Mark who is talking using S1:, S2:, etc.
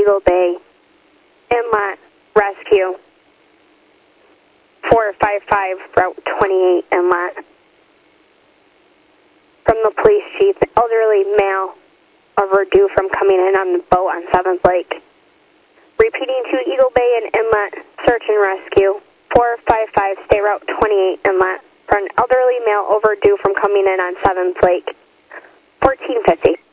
S1: Eagle Bay Inlet Rescue, 455 Route 28 Inlet. From the police chief, elderly male overdue from coming in on the boat on 7th Lake. Repeating to Eagle Bay and Inlet Search and Rescue, 455 State Route 28 Inlet, for an elderly male overdue from coming in on 7th Lake, 1450.